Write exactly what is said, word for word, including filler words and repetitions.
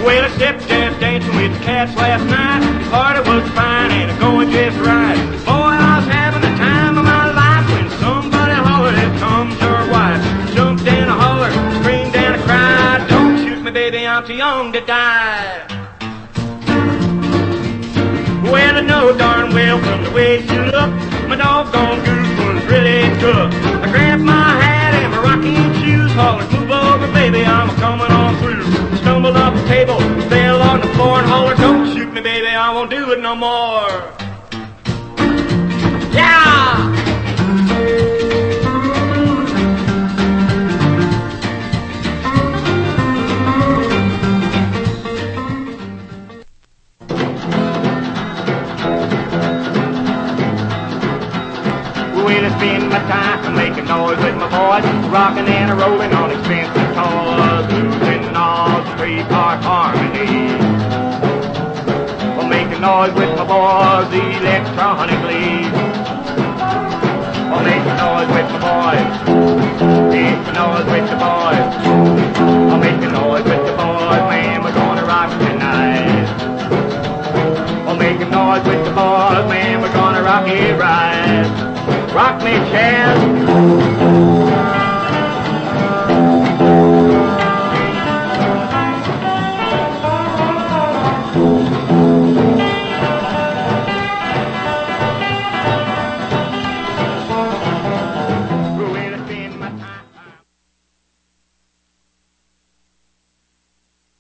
Well, I stepped just dancing with the cats last night. The party was fine and it going just right. Boy, I was having the time of my life when somebody hollered, "Here comes your wife." Jumped and I hollered, screamed and I cried, "Don't shoot me, baby, I'm too young to die." Well, I know darn well from the way she looked, my doggone goose was really cooked. I grabbed my hat and my rocking shoes, hollered, "Move over, baby, I'm a-coming on through." Stumbled off the table, fell on the floor and hollered, "Don't shoot me, baby, I won't do it no more." Yeah! Well, I spend my time making noise with my boys, rocking and a rolling on expensive toys, losing all three-part harmony. Well, making noise with my boys electronically. Well, making noise with my boys, making noise with the boys. Well, making noise with the boys, man, we're gonna rock tonight. Well, making noise with the boys, man, we're gonna rock it right. Rock me, Chaz.